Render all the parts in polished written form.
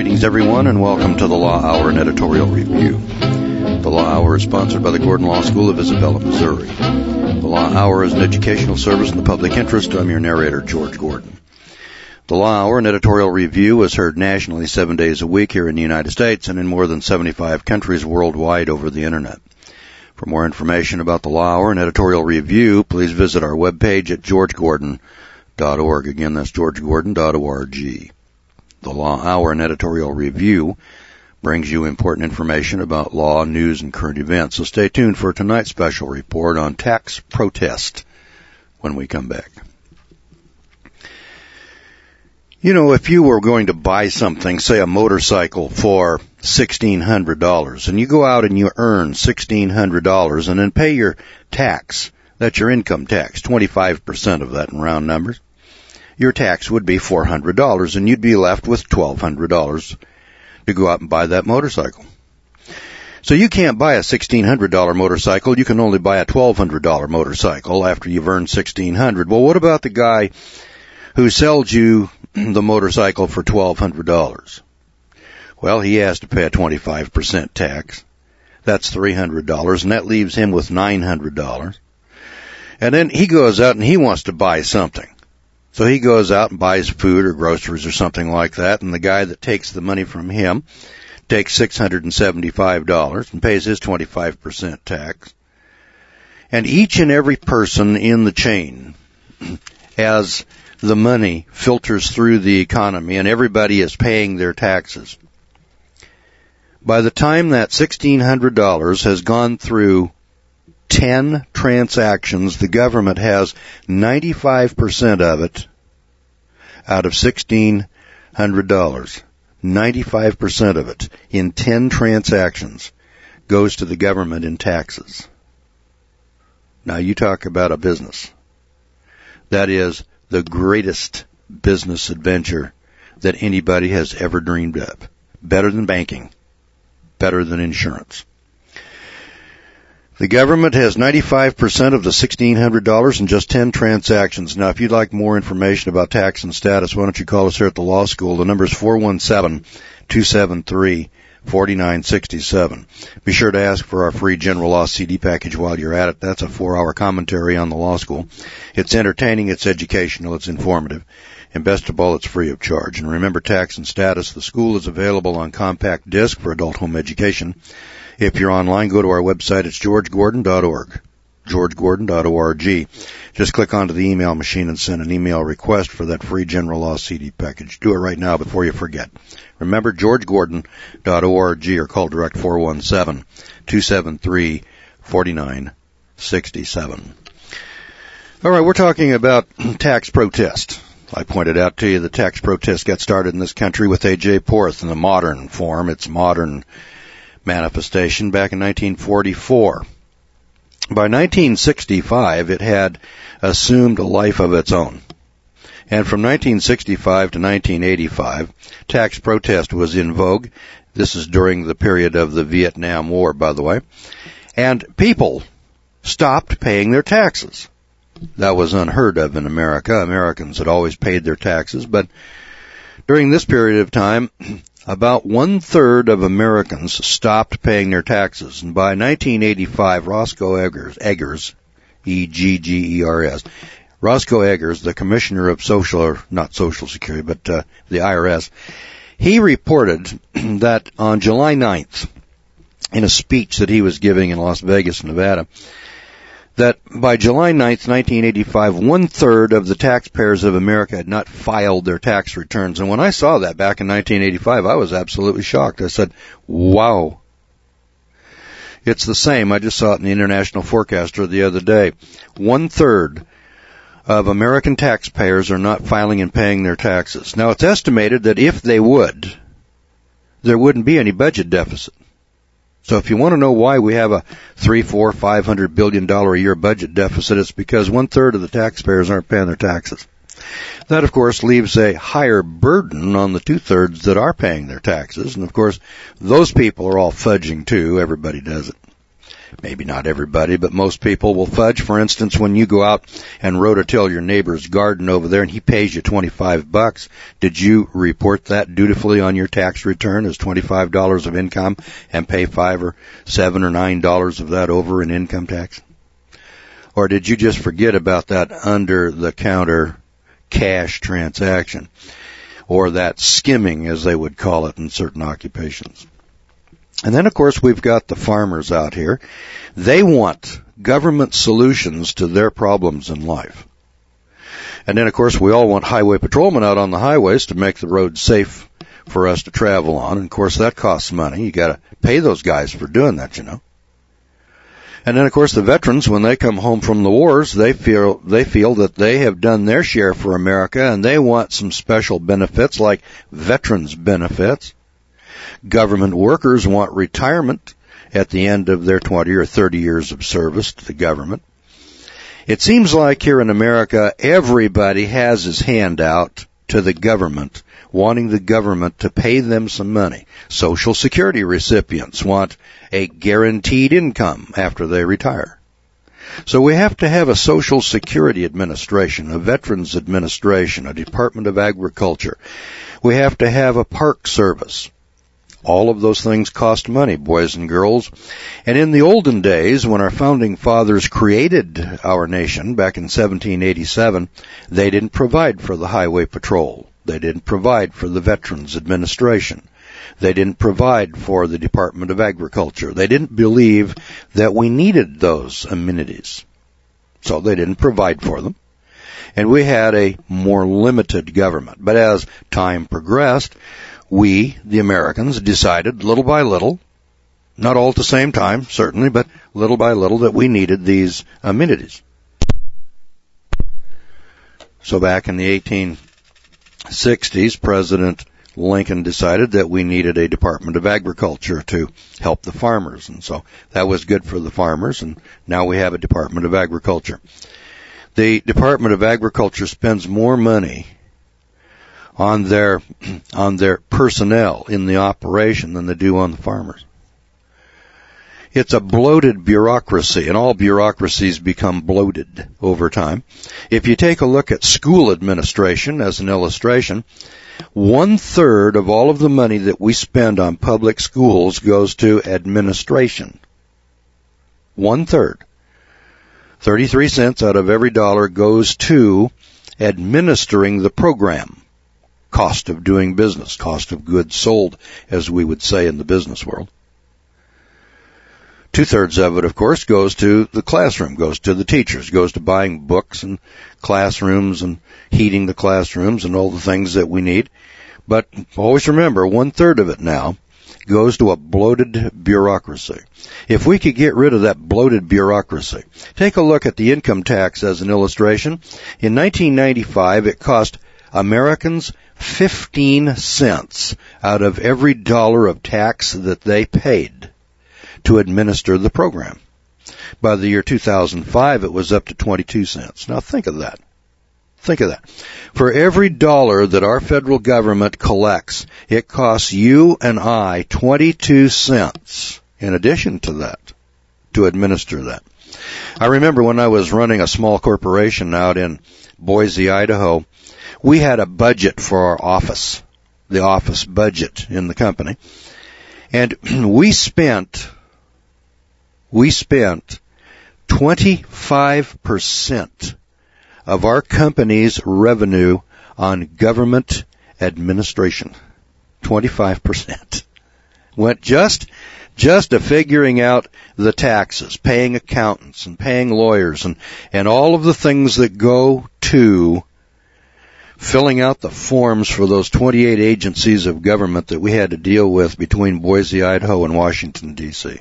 Greetings, everyone, and welcome to the Law Hour and Editorial Review. The Law Hour is sponsored by the Gordon Law School of Isabella, Missouri. The Law Hour is an educational service in the public interest. I'm your narrator, George Gordon. The Law Hour and Editorial Review is heard nationally 7 days a week here in the United States and in more than 75 countries worldwide over the Internet. For more information about the Law Hour and Editorial Review, please visit our webpage at georgegordon.org. Again, that's georgegordon.org. The Law Hour and Editorial Review brings you important information about law, news, and current events. So stay tuned for tonight's special report on tax protest when we come back. You know, if you were going to buy something, say a motorcycle, for $1,600, and you go out and you earn $1,600 and then pay your tax, that's your income tax, 25% of that in round numbers, your tax would be $400, and you'd be left with $1,200 to go out and buy that motorcycle. So you can't buy a $1,600 motorcycle. You can only buy a $1,200 motorcycle after you've earned $1,600. Well, what about the guy who sells you the motorcycle for $1,200? Well, he has to pay a 25% tax. That's $300, and that leaves him with $900. And then he goes out and he wants to buy something. So he goes out and buys food or groceries or something like that, and the guy that takes the money from him takes $675 and pays his 25% tax. And each and every person in the chain, as the money filters through the economy and everybody is paying their taxes, by the time that $1,600 has gone through 10 transactions, the government has 95% of it out of $1,600. 95% of it in 10 transactions goes to the government in taxes. Now you talk about a business. That is the greatest business adventure that anybody has ever dreamed of. Better than banking. Better than insurance. The government has 95% of the $1,600 in just 10 transactions. Now, if you'd like more information about tax and status, why don't you call us here at the law school? The number is 417-273-4967. Be sure to ask for our free general law CD package while you're at it. That's a 4-hour commentary on the law school. It's entertaining, it's educational, it's informative, and best of all, it's free of charge. And remember, tax and status, the school is available on compact disc for adult home education. If you're online, go to our website. It's georgegordon.org, georgegordon.org. Just click onto the email machine and send an email request for that free general law CD package. Do it right now before you forget. Remember, georgegordon.org, or call direct 417-273-4967. All right, we're talking about tax protest. I pointed out to you the tax protest got started in this country with A.J. Porth in the modern form, its modern manifestation back in 1944. By 1965, it had assumed a life of its own. And from 1965 to 1985, tax protest was in vogue. This is during the period of the Vietnam War, by the way. And people stopped paying their taxes. That was unheard of in America. Americans had always paid their taxes, but during this period of time, about 1/3 of Americans stopped paying their taxes. And by 1985, Roscoe Eggers, E-G-G-E-R-S, Roscoe Eggers, the Commissioner of not Social Security, but the IRS, he reported that on July 9th, in a speech that he was giving in Las Vegas, Nevada, that by July 9th, 1985, 1/3 of the taxpayers of America had not filed their tax returns. And when I saw that back in 1985, I was absolutely shocked. I said, wow. It's the same. I just saw it in the International Forecaster the other day. 1/3 of American taxpayers are not filing and paying their taxes. Now, it's estimated that if they would, there wouldn't be any budget deficit. So if you want to know why we have a $300, $400, $500 billion a year budget deficit, it's because 1/3 of the taxpayers aren't paying their taxes. That, of course, leaves a higher burden on the 2/3 that are paying their taxes. And, of course, those people are all fudging, too. Everybody does it. Maybe not everybody, but most people will fudge. For instance, when you go out and rototill your neighbor's garden over there and he pays you $25, did you report that dutifully on your tax return as $25 of income and pay $5 or $7 or $9 of that over in income tax? Or did you just forget about that under-the-counter cash transaction, or that skimming, as they would call it in certain occupations? And then, of course, we've got the farmers out here. They want government solutions to their problems in life. And then, of course, we all want highway patrolmen out on the highways to make the roads safe for us to travel on. And, of course, that costs money. You got to pay those guys for doing that, you know. And then, of course, the veterans, when they come home from the wars, they feel that they have done their share for America, and they want some special benefits like veterans benefits. Government workers want retirement at the end of their 20 or 30 years of service to the government. It seems like here in America, everybody has his hand out to the government, wanting the government to pay them some money. Social Security recipients want a guaranteed income after they retire. So we have to have a Social Security Administration, a Veterans Administration, a Department of Agriculture. We have to have a Park Service. All of those things cost money, boys and girls. And in the olden days, when our founding fathers created our nation back in 1787, they didn't provide for the Highway Patrol. They didn't provide for the Veterans Administration. They didn't provide for the Department of Agriculture. They didn't believe that we needed those amenities. So they didn't provide for them. And we had a more limited government. But as time progressed, we, the Americans, decided little by little, not all at the same time, certainly, but little by little, that we needed these amenities. So back in the 1860s, President Lincoln decided that we needed a Department of Agriculture to help the farmers. And so that was good for the farmers, and now we have a Department of Agriculture. The Department of Agriculture spends more money on their personnel in the operation than they do on the farmers. It's a bloated bureaucracy, and all bureaucracies become bloated over time. If you take a look at school administration as an illustration, 1/3 of all of the money that we spend on public schools goes to administration. 1/3. 33 cents out of every dollar goes to administering the program. Cost of doing business, cost of goods sold, as we would say in the business world. 2/3 of it, of course, goes to the classroom, goes to the teachers, goes to buying books and classrooms and heating the classrooms and all the things that we need. But always remember, 1/3 of it now goes to a bloated bureaucracy. If we could get rid of that bloated bureaucracy, take a look at the income tax as an illustration. In 1995, it cost Americans 15 cents out of every dollar of tax that they paid to administer the program. By the year 2005, it was up to 22 cents. Now think of that. Think of that. For every dollar that our federal government collects, it costs you and I 22 cents in addition to that to administer that. I remember when I was running a small corporation out in Boise, Idaho, we had a budget for our office, the office budget in the company, and we spent 25% of our company's revenue on government administration. 25% went just to figuring out the taxes, paying accountants and paying lawyers and all of the things that go to filling out the forms for those 28 agencies of government that we had to deal with between Boise, Idaho, and Washington, D.C.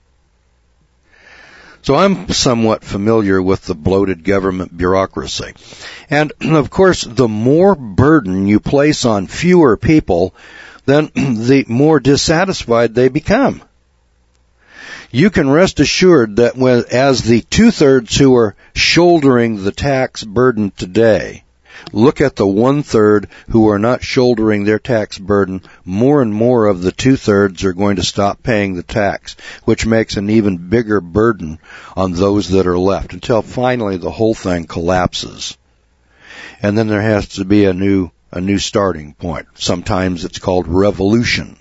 So I'm somewhat familiar with the bloated government bureaucracy. And, of course, the more burden you place on fewer people, then the more dissatisfied they become. You can rest assured that as the 2/3 who are shouldering the tax burden today Look at the 1/3 who are not shouldering their tax burden. More and more of the 2/3 are going to stop paying the tax, which makes an even bigger burden on those that are left until finally the whole thing collapses. And then there has to be a new starting point. Sometimes it's called revolution.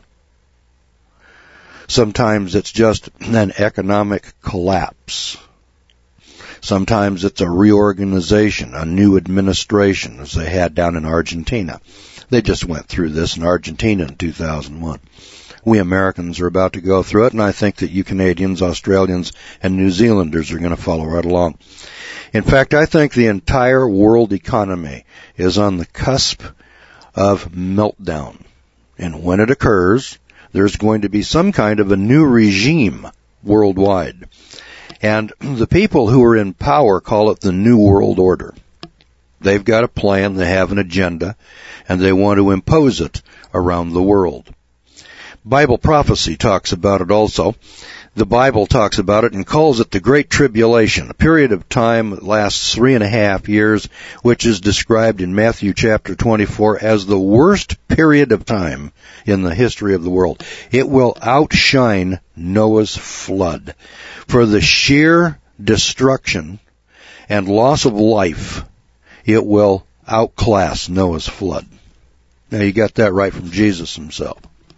Sometimes it's just an economic collapse. Sometimes it's a reorganization, a new administration, as they had down in Argentina. They just went through this in Argentina in 2001. We Americans are about to go through it, and I think that you Canadians, Australians, and New Zealanders are going to follow right along. In fact, I think the entire world economy is on the cusp of meltdown. And when it occurs, there's going to be some kind of a new regime worldwide. And the people who are in power call it the New World Order. They've got a plan, they have an agenda, and they want to impose it around the world. Bible prophecy talks about it also. The Bible talks about it and calls it the Great Tribulation, a period of time that lasts 3.5 years, which is described in Matthew chapter 24 as the worst period of time in the history of the world. It will outshine Noah's flood. For the sheer destruction and loss of life, it will outclass Noah's flood. Now you got that right from Jesus himself.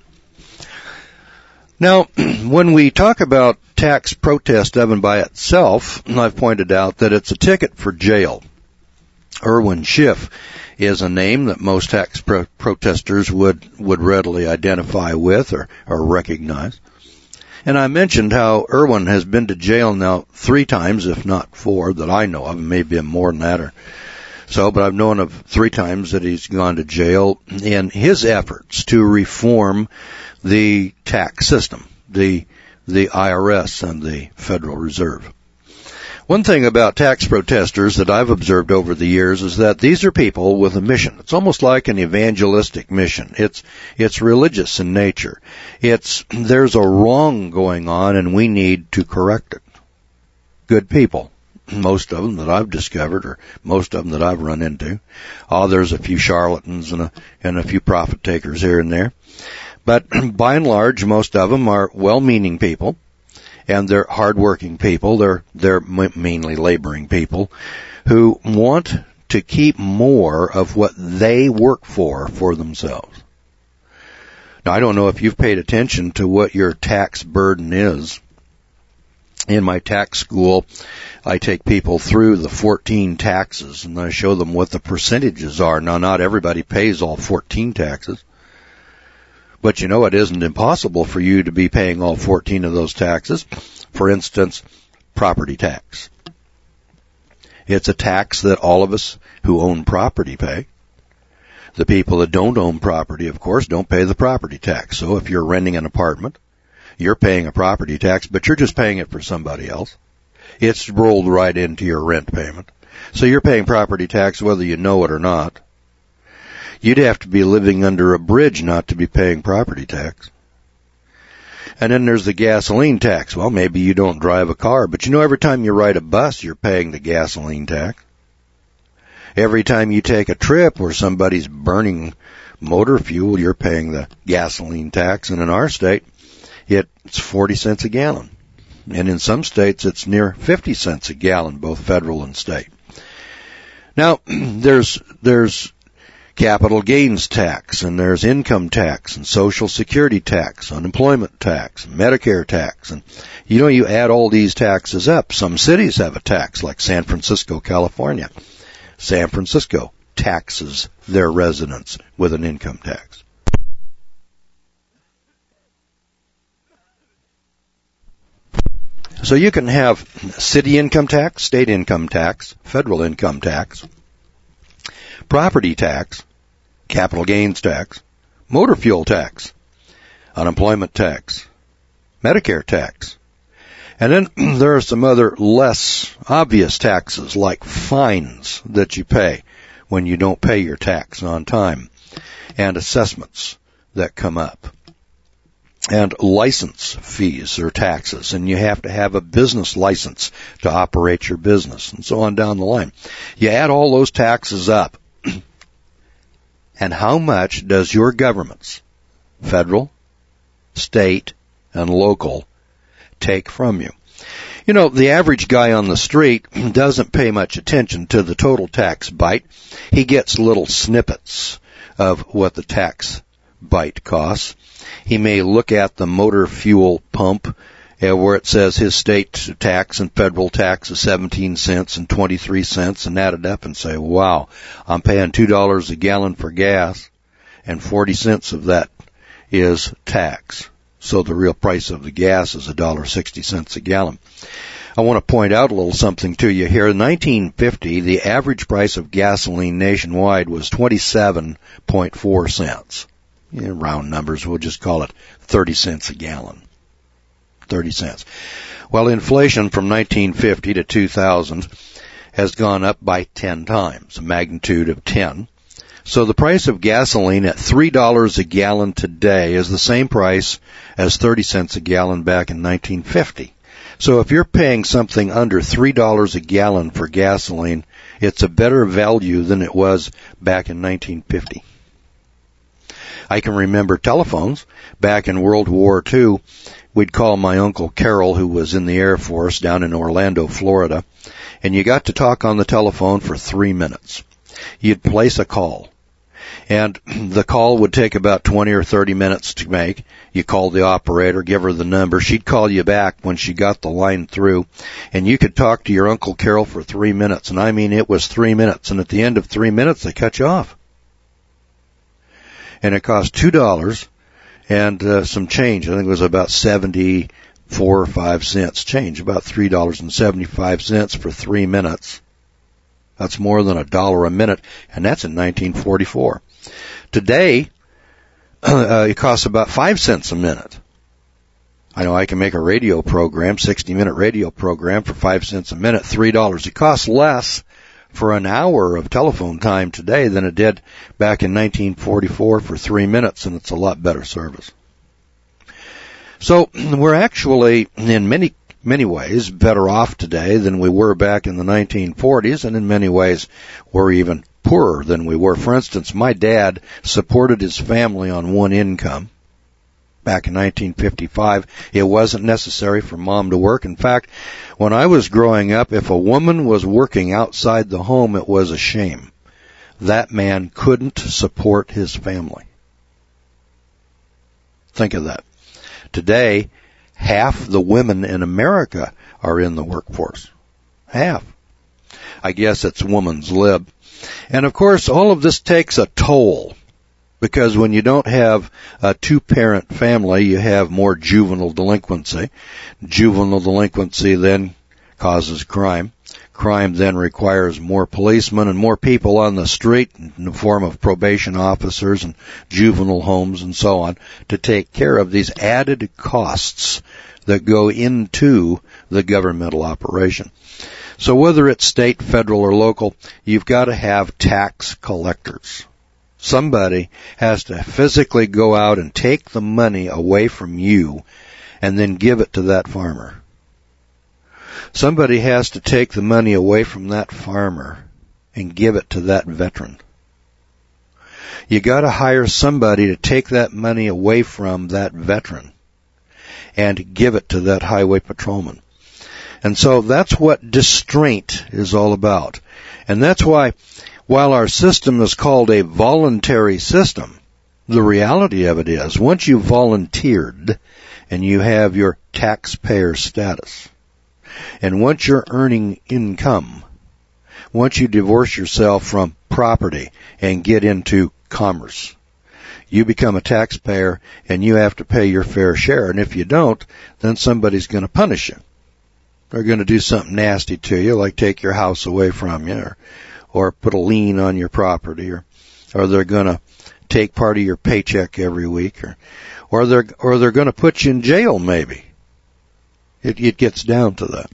Now, when we talk about tax protest even by itself, I've pointed out that it's a ticket for jail. Irwin Schiff is a name that most tax protesters would readily identify with or recognize. And I mentioned how Irwin has been to jail now 3 times, if not 4, that I know of. Maybe more than that or so, but I've known of 3 times that he's gone to jail in his efforts to reform the tax system, the IRS and the Federal Reserve. One thing about tax protesters that I've observed over the years is that these are people with a mission. It's almost like an evangelistic mission. It's religious in nature. There's a wrong going on and we need to correct it. Good people. Most of them that I've discovered, or most of them that I've run into. There's a few charlatans and a few profit takers here and there. But by and large, most of them are well-meaning people, and they're hard-working people. They're mainly laboring people who want to keep more of what they work for themselves. Now, I don't know if you've paid attention to what your tax burden is. In my tax school, I take people through the 14 taxes, and I show them what the percentages are. Now, not everybody pays all 14 taxes. But you know, it isn't impossible for you to be paying all 14 of those taxes. For instance, property tax. It's a tax that all of us who own property pay. The people that don't own property, of course, don't pay the property tax. So if you're renting an apartment, you're paying a property tax, but you're just paying it for somebody else. It's rolled right into your rent payment. So you're paying property tax whether you know it or not. You'd have to be living under a bridge not to be paying property tax. And then there's the gasoline tax. Well, maybe you don't drive a car, but you know, every time you ride a bus, you're paying the gasoline tax. Every time you take a trip where somebody's burning motor fuel, you're paying the gasoline tax. And in our state, it's 40 cents a gallon. And in some states, it's near 50 cents a gallon, both federal and state. Now, there's capital gains tax, and there's income tax, and social security tax, unemployment tax, Medicare tax. And you know, you add all these taxes up. Some cities have a tax, like San Francisco, California. San Francisco taxes their residents with an income tax. So you can have city income tax, state income tax, federal income tax, property tax, capital gains tax, motor fuel tax, unemployment tax, Medicare tax. And then there are some other less obvious taxes like fines that you pay when you don't pay your tax on time, and assessments that come up, and license fees or taxes, and you have to have a business license to operate your business, and so on down the line. You add all those taxes up, and how much does your governments, federal, state, and local, take from you? You know, the average guy on the street doesn't pay much attention to the total tax bite. He gets little snippets of what the tax bite costs. He may look at the motor fuel pump where it says his state tax and federal tax is 17 cents and 23 cents and add it up and say, wow, I'm paying $2 a gallon for gas and 40 cents of that is tax. So the real price of the gas is $1.60 a gallon. I want to point out a little something to you here. In 1950, the average price of gasoline nationwide was 27.4 cents. In round numbers, we'll just call it 30 cents a gallon. 30 cents. Well, inflation from 1950 to 2000 has gone up by 10 times, a magnitude of 10. So the price of gasoline at $3 a gallon today is the same price as 30 cents a gallon back in 1950. So if you're paying something under $3 a gallon for gasoline, it's a better value than it was back in 1950. I can remember telephones. Back in World War II, we'd call my Uncle Carol, who was in the Air Force down in Orlando, Florida, and you got to talk on the telephone for 3 minutes. You'd place a call, and the call would take about 20 or 30 minutes to make. You called the operator, give her the number. She'd call you back when she got the line through, and you could talk to your Uncle Carol for 3 minutes. And I mean, it was 3 minutes, and at the end of 3 minutes, they cut you off. And it cost $2 and some change. I think it was about 74 or 5 cents change, about $3.75 for 3 minutes. That's more than $1 a minute, and that's in 1944. Today, it costs about 5 cents a minute. I know I can make a radio program, 60-minute radio program for 5 cents a minute, $3. It costs less for an hour of telephone time today than it did back in 1944 for 3 minutes, and it's a lot better service. So we're actually, in many ways, better off today than we were back in the 1940s, and in many ways we're even poorer than we were. For instance, my dad supported his family on one income. Back in 1955, it wasn't necessary for mom to work. In fact, when I was growing up, if a woman was working outside the home, it was a shame. That man couldn't support his family. Think of that. Today, half the women in America are in the workforce. Half. I guess it's woman's lib. And of course, all of this takes a toll. Because when you don't have a two-parent family, you have more juvenile delinquency. Juvenile delinquency then causes crime. Crime then requires more policemen and more people on the street in the form of probation officers and juvenile homes and so on to take care of these added costs that go into the governmental operation. So whether it's state, federal, or local, you've got to have tax collectors. Somebody has to physically go out and take the money away from you and then give it to that farmer. Somebody has to take the money away from that farmer and give it to that veteran. You got to hire somebody to take that money away from that veteran and give it to that highway patrolman. And so that's what distraint is all about. And that's why, while our system is called a voluntary system, the reality of it is, once you've volunteered and you have your taxpayer status, and once you're earning income, once you divorce yourself from property and get into commerce, you become a taxpayer and you have to pay your fair share. And if you don't, then somebody's going to punish you. They're going to do something nasty to you, like take your house away from you, or put a lien on your property, or they're going to take part of your paycheck every week, or they're going to put you in jail maybe. It gets down to that.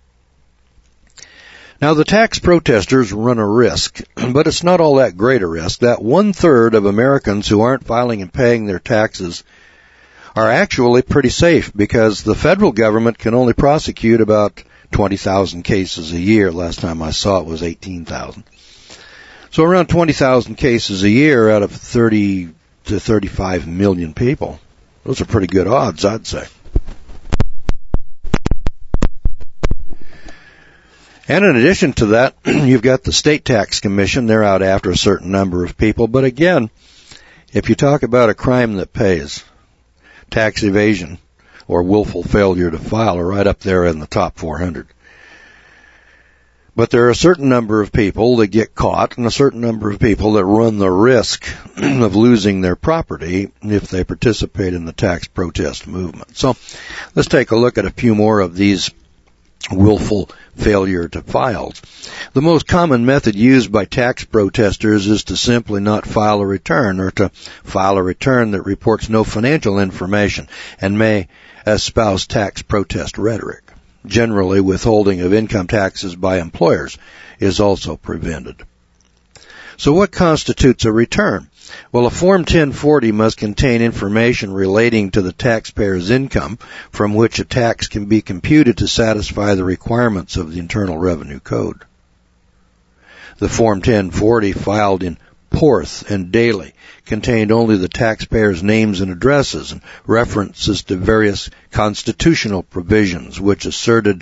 Now the tax protesters run a risk, but it's not all that great a risk. That 1/3 of Americans who aren't filing and paying their taxes are actually pretty safe, because the federal government can only prosecute about 20,000 cases a year. Last time I saw it was 18,000. So around 20,000 cases a year out of 30 to 35 million people. Those are pretty good odds, I'd say. And in addition to that, you've got the State Tax Commission. They're out after a certain number of people. But again, if you talk about a crime that pays, tax evasion or willful failure to file are right up there in the top 400. But there are a certain number of people that get caught and a certain number of people that run the risk of losing their property if they participate in the tax protest movement. So let's take a look at a few more of these willful failure to file. The most common method used by tax protesters is to simply not file a return, or to file a return that reports no financial information and may espouse tax protest rhetoric. Generally, withholding of income taxes by employers is also prevented. So what constitutes a return? Well, a Form 1040 must contain information relating to the taxpayer's income from which a tax can be computed to satisfy the requirements of the Internal Revenue Code. The Form 1040 filed in Porth and Daly contained only the taxpayers' names and addresses and references to various constitutional provisions which assertedly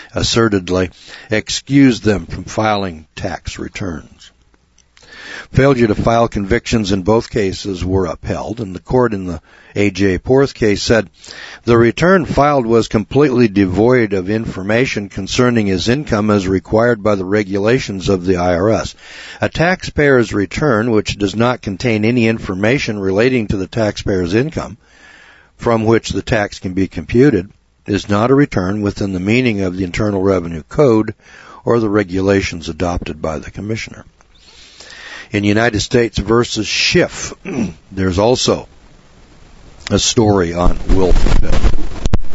excused them from filing tax returns. Failure to file convictions in both cases were upheld, and the court in the A.J. Porth case said the return filed was completely devoid of information concerning his income as required by the regulations of the IRS. A taxpayer's return, which does not contain any information relating to the taxpayer's income from which the tax can be computed, is not a return within the meaning of the Internal Revenue Code or the regulations adopted by the Commissioner. In United States versus Schiff, there's also a story on willful failure.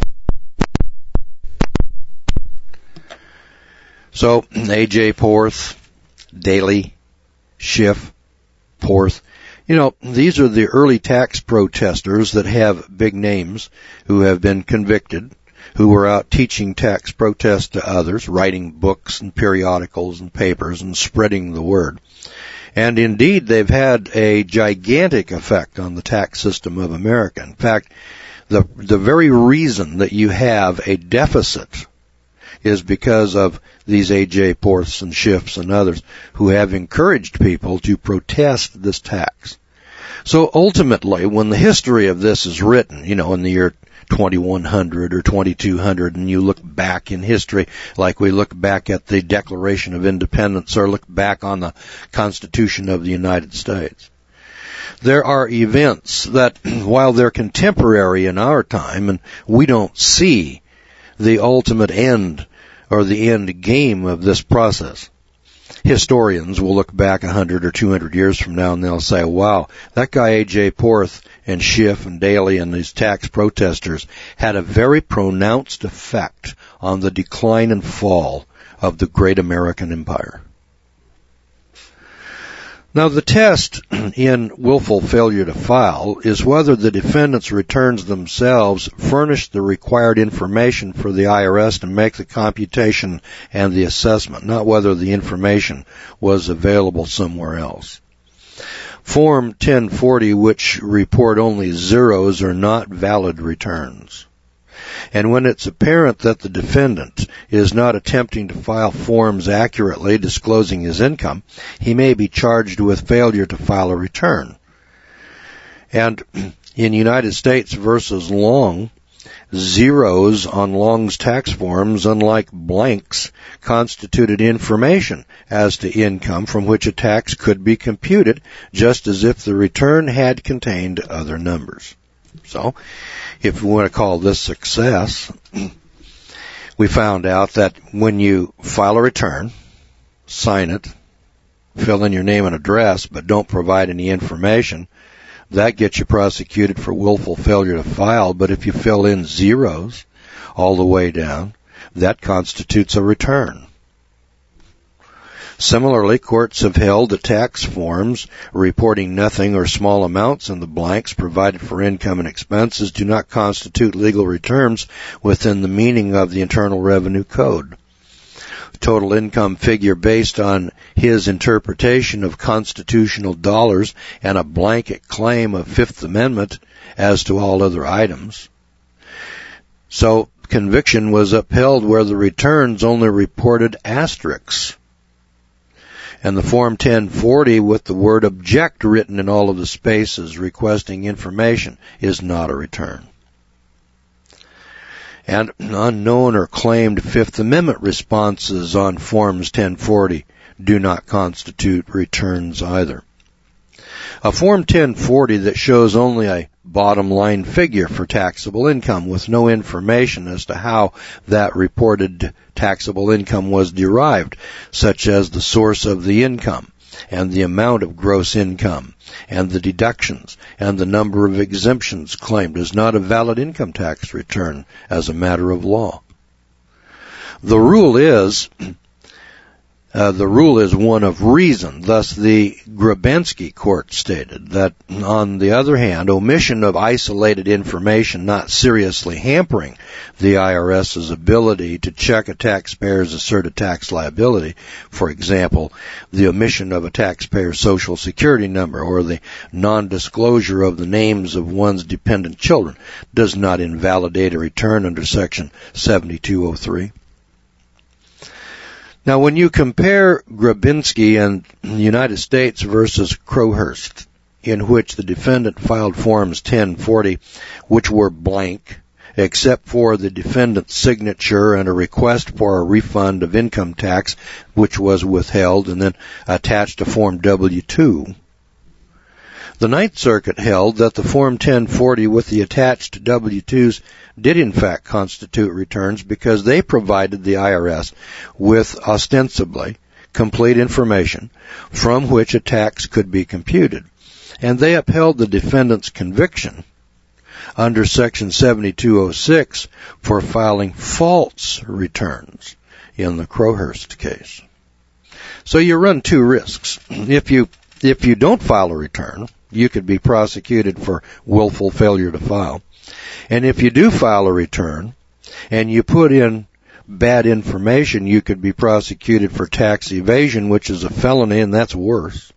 So, A.J. Porth, Daly, Schiff, Porth, these are the early tax protesters that have big names who have been convicted, who were out teaching tax protests to others, writing books and periodicals and papers and spreading the word. And indeed, they've had a gigantic effect on the tax system of America. In fact, the very reason that you have a deficit is because of these A.J. Porths and Schiffs and others who have encouraged people to protest this tax. So ultimately, when the history of this is written, in the year 2100 or 2200, and you look back in history like we look back at the Declaration of Independence or look back on the Constitution of the United States, there are events that, while they're contemporary in our time and we don't see the ultimate end or the end game of this process, historians will look back 100 or 200 years from now and they'll say, wow, that guy A.J. Porth and Schiff and Daly and these tax protesters had a very pronounced effect on the decline and fall of the great American empire. Now, the test in willful failure to file is whether the defendant's returns themselves furnish the required information for the IRS to make the computation and the assessment, not whether the information was available somewhere else. Form 1040, which report only zeros, are not valid returns. And when it's apparent that the defendant is not attempting to file forms accurately disclosing his income, he may be charged with failure to file a return. And in United States versus Long, zeros on Long's tax forms, unlike blanks, constituted information as to income from which a tax could be computed, just as if the return had contained other numbers. So, if we want to call this success, we found out that when you file a return, sign it, fill in your name and address, but don't provide any information, that gets you prosecuted for willful failure to file. But if you fill in zeros all the way down, that constitutes a return. Similarly, courts have held that tax forms reporting nothing or small amounts in the blanks provided for income and expenses do not constitute legal returns within the meaning of the Internal Revenue Code. total income figure based on his interpretation of constitutional dollars and a blanket claim of Fifth Amendment as to all other items. So conviction was upheld where the returns only reported asterisks. And the Form 1040 with the word object written in all of the spaces requesting information is not a return. And unknown or claimed Fifth Amendment responses on Forms 1040 do not constitute returns either. A Form 1040 that shows only a bottom line figure for taxable income with no information as to how that reported taxable income was derived, such as the source of the income and the amount of gross income and the deductions and the number of exemptions claimed, is not a valid income tax return as a matter of law. The rule is one of reason. Thus, the Grabensky court stated that, on the other hand, omission of isolated information not seriously hampering the IRS's ability to check a taxpayer's asserted tax liability, for example, the omission of a taxpayer's Social Security number or the non-disclosure of the names of one's dependent children, does not invalidate a return under Section 7203. Now, when you compare Grabensky and the United States versus Crowhurst, in which the defendant filed Forms 1040, which were blank, except for the defendant's signature and a request for a refund of income tax, which was withheld and then attached to Form W-2, the Ninth Circuit held that the Form 1040 with the attached W-2s did in fact constitute returns because they provided the IRS with ostensibly complete information from which a tax could be computed. And they upheld the defendant's conviction under Section 7206 for filing false returns in the Crowhurst case. So you run two risks. If you don't file a return, you could be prosecuted for willful failure to file. And if you do file a return and you put in bad information, you could be prosecuted for tax evasion, which is a felony, and that's worse.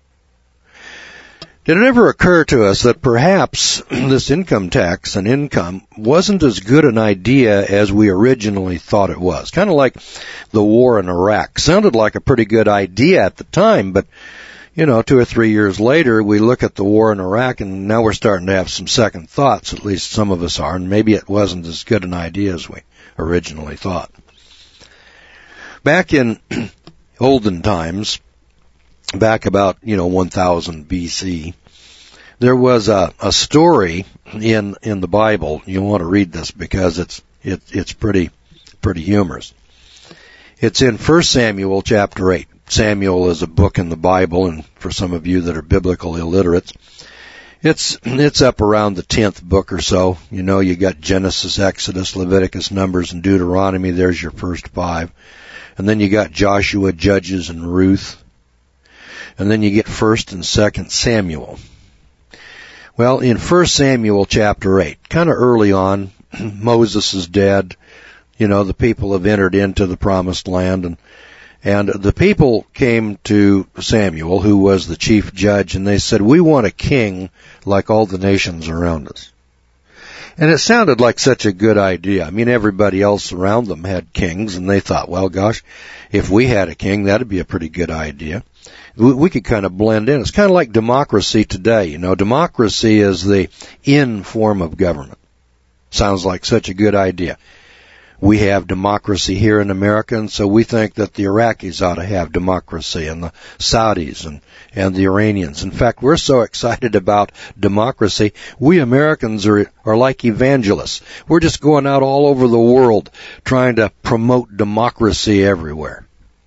Did it ever occur to us that perhaps this income tax and income wasn't as good an idea as we originally thought it was? Kind of like the war in Iraq. Sounded like a pretty good idea at the time, but 2 or 3 years later, we look at the war in Iraq, and now we're starting to have some second thoughts, at least some of us are, and maybe it wasn't as good an idea as we originally thought. Back in olden times, back about, 1000 BC, there was a story in the Bible. You want to read this because it's pretty humorous. It's in 1 Samuel chapter 8. Samuel is a book in the Bible, and for some of you that are biblical illiterates, it's up around the 10th book or so. You got Genesis, Exodus, Leviticus, Numbers, and Deuteronomy. There's your first 5. And then you got Joshua, Judges, and Ruth. And then you get 1st and 2nd Samuel. Well, in 1 Samuel chapter 8, kind of early on, Moses is dead. The people have entered into the promised land, and the people came to Samuel, who was the chief judge, and they said, "We want a king like all the nations around us." And it sounded like such a good idea. I mean, everybody else around them had kings, and they thought, well, gosh, if we had a king, that'd be a pretty good idea. We could kind of blend in. It's kind of like democracy today. Democracy is the in form of government. Sounds like such a good idea. We have democracy here in America, and so we think that the Iraqis ought to have democracy, and the Saudis and the Iranians. In fact, we're so excited about democracy, we Americans are like evangelists. We're just going out all over the world trying to promote democracy everywhere.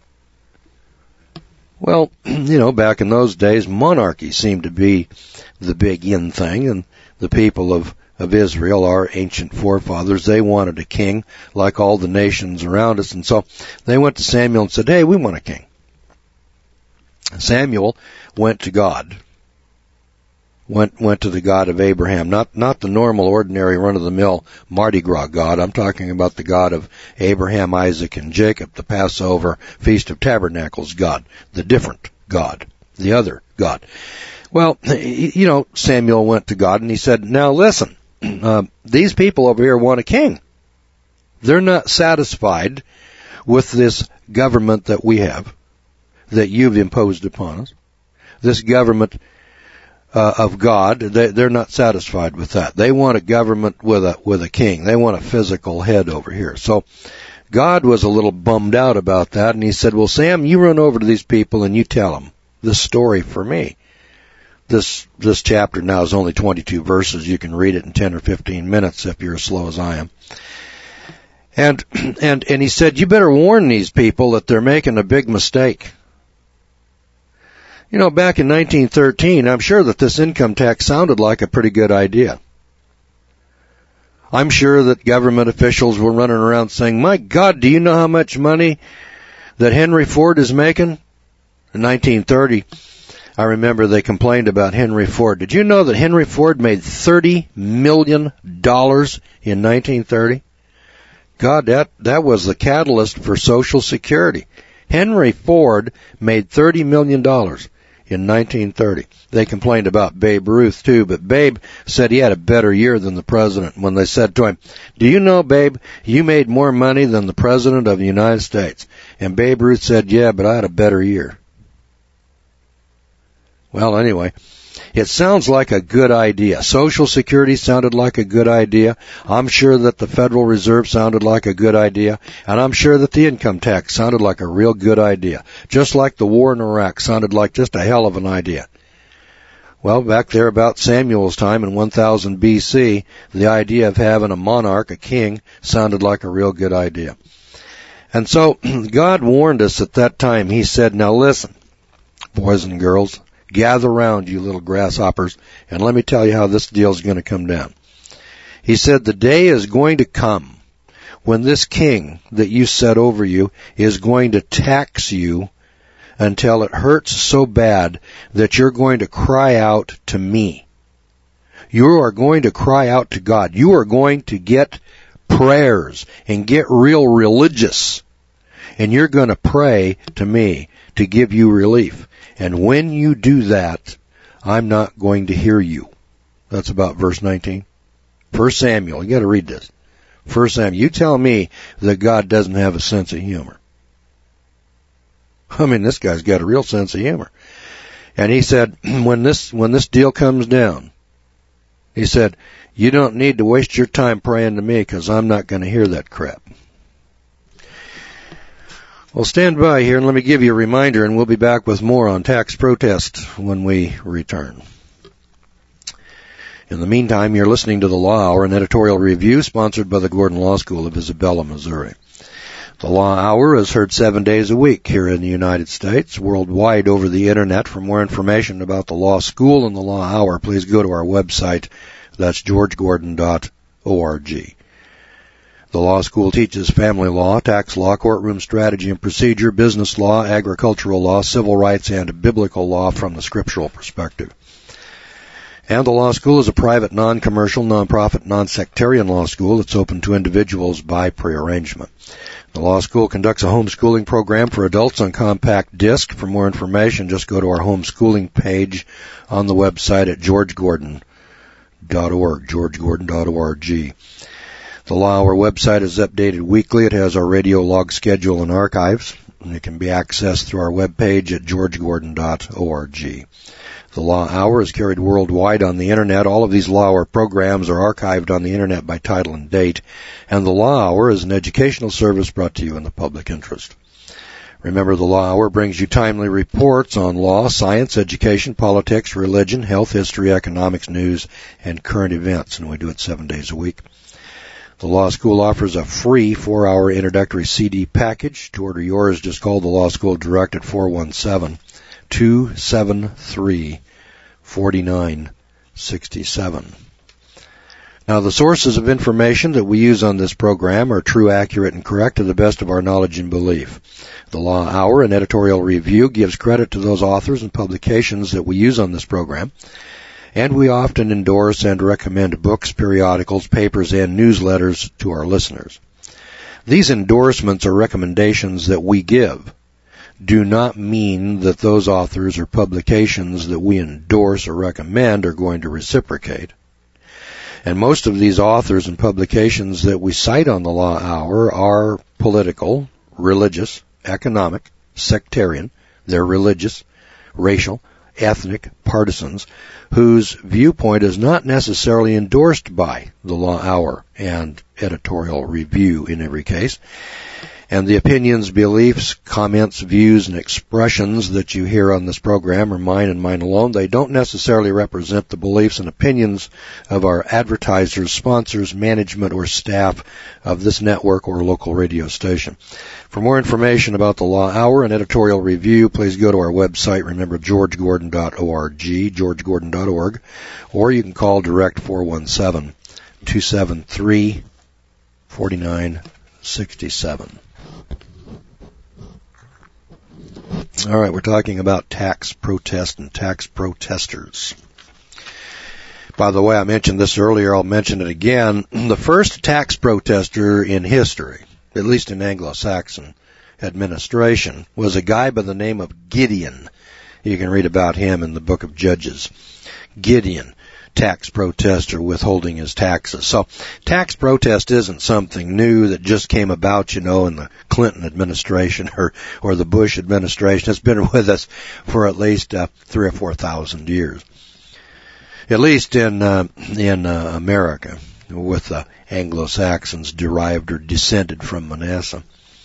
Well, back in those days, monarchy seemed to be the big in thing, and the people of Israel, our ancient forefathers, they wanted a king like all the nations around us. And so they went to Samuel and said, "Hey, we want a king." Samuel went to God went to the God of Abraham, not the normal, ordinary, run-of-the-mill Mardi Gras God. I'm talking about the God of Abraham, Isaac, and Jacob, the Passover, Feast of Tabernacles God, the different God, the other God. Well, Samuel went to God and he said, now listen, these people over here want a king. They're not satisfied with this government that we have, that you've imposed upon us. This government of God, they're not satisfied with that. They want a government with a king. They want a physical head over here. So God was a little bummed out about that, and he said, well, Sam, you run over to these people and you tell them this story for me. This chapter now is only 22 verses. You can read it in 10 or 15 minutes if you're as slow as I am. And he said, you better warn these people that they're making a big mistake. Back in 1913, I'm sure that this income tax sounded like a pretty good idea. I'm sure that government officials were running around saying, my God, do you know how much money that Henry Ford is making? In 1930, I remember they complained about Henry Ford. Did you know that Henry Ford made $30 million in 1930? God, that was the catalyst for Social Security. Henry Ford made $30 million in 1930. They complained about Babe Ruth too, but Babe said he had a better year than the president when they said to him, do you know, Babe, you made more money than the president of the United States? And Babe Ruth said, yeah, but I had a better year. Well, anyway, it sounds like a good idea. Social Security sounded like a good idea. I'm sure that the Federal Reserve sounded like a good idea. And I'm sure that the income tax sounded like a real good idea. Just like the war in Iraq sounded like just a hell of an idea. Well, back there about Samuel's time in 1000 BC, the idea of having a monarch, a king, sounded like a real good idea. And so God warned us at that time. He said, now listen, boys and girls, gather round, you little grasshoppers, and let me tell you how this deal is going to come down. He said, the day is going to come when this king that you set over you is going to tax you until it hurts so bad that you're going to cry out to me. You are going to cry out to God. You are going to get prayers and get real religious, and you're going to pray to me to give you relief. And when you do that, I'm not going to hear you. That's about verse 19. 1 Samuel, you got to read this. 1 Samuel, you tell me that God doesn't have a sense of humor. I mean, this guy's got a real sense of humor. And he said, when this deal comes down, he said, you don't need to waste your time praying to me because I'm not going to hear that crap. Well, stand by here and let me give you a reminder, and we'll be back with more on tax protest when we return. In the meantime, you're listening to The Law Hour, an editorial review sponsored by the Gordon Law School of Isabella, Missouri. The Law Hour is heard 7 days a week here in the United States, worldwide over the Internet. For more information about the Law School and the Law Hour, please go to our website. That's georgegordon.org. The law school teaches family law, tax law, courtroom strategy and procedure, business law, agricultural law, civil rights, and biblical law from the scriptural perspective. And the law school is a private, non-commercial, non-profit, non-sectarian law school that's open to individuals by prearrangement. The law school conducts a homeschooling program for adults on compact disc. For more information, just go to our homeschooling page on the website at georgegordon.org, georgegordon.org. The Law Hour website is updated weekly. It has our radio log schedule and archives, and it can be accessed through our webpage at georgegordon.org. The Law Hour is carried worldwide on the Internet. All of these Law Hour programs are archived on the Internet by title and date, and the Law Hour is an educational service brought to you in the public interest. Remember, the Law Hour brings you timely reports on law, science, education, politics, religion, health, history, economics, news, and current events, and we do it 7 days a week. The Law School offers a free 4-hour introductory CD package. To order yours, just call the Law School direct at 417-273-4967. Now, the sources of information that we use on this program are true, accurate, and correct to the best of our knowledge and belief. The Law Hour, an editorial review, gives credit to those authors and publications that we use on this program. and we often endorse and recommend books, periodicals, papers, and newsletters to our listeners. These endorsements or recommendations that we give do not mean that those authors or publications that we endorse or recommend are going to reciprocate. And most of these authors and publications that we cite on the Law Hour are political, religious, economic, sectarian. They're religious, racial, ethnic partisans whose viewpoint is not necessarily endorsed by the Law Hour and editorial review in every case. And the opinions, beliefs, comments, views, and expressions that you hear on this program are mine and mine alone. They don't necessarily represent the beliefs and opinions of our advertisers, sponsors, management, or staff of this network or local radio station. For more information about the Law Hour and editorial review, please go to our website. Remember, georgegordon.org, georgegordon.org, or you can call direct 417-273-4967. All right, we're talking about tax protest and tax protesters. By the way, I mentioned this earlier, I'll mention it again. The first tax protester in history, at least in Anglo-Saxon administration, was a guy by the name of Gideon. You can read about him in the book of Judges. Gideon, tax protester, withholding his taxes. So tax protest isn't something new that just came about, in the Clinton administration or the Bush administration. It's been with us for at least 3,000 or 4,000 years. At least in America, with the Anglo-Saxons derived or descended from Manasseh.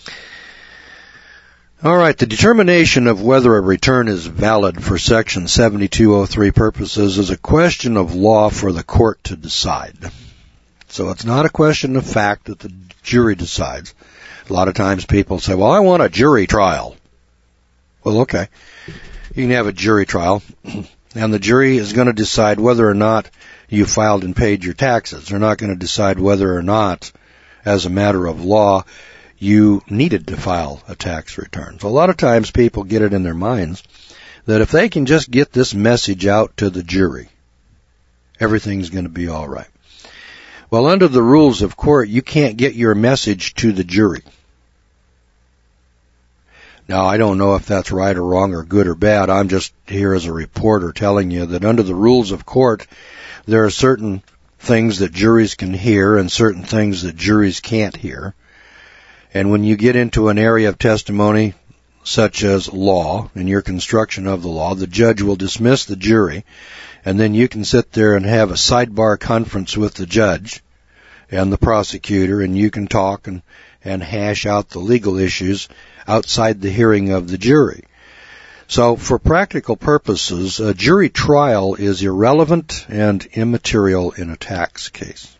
All right, the determination of whether a return is valid for Section 7203 purposes is a question of law for the court to decide. So it's not a question of fact that the jury decides. A lot of times people say, well, I want a jury trial. Well, okay. You can have a jury trial, and the jury is going to decide whether or not you filed and paid your taxes. They're not going to decide whether or not, as a matter of law, you needed to file a tax return. So a lot of times people get it in their minds that if they can just get this message out to the jury, everything's going to be all right. Well, under the rules of court, you can't get your message to the jury. Now, I don't know if that's right or wrong or good or bad. I'm just here as a reporter telling you that under the rules of court, there are certain things that juries can hear and certain things that juries can't hear. And when you get into an area of testimony such as law and your construction of the law, the judge will dismiss the jury, and then you can sit there and have a sidebar conference with the judge and the prosecutor, and you can talk and hash out the legal issues outside the hearing of the jury. So for practical purposes, a jury trial is irrelevant and immaterial in a tax case.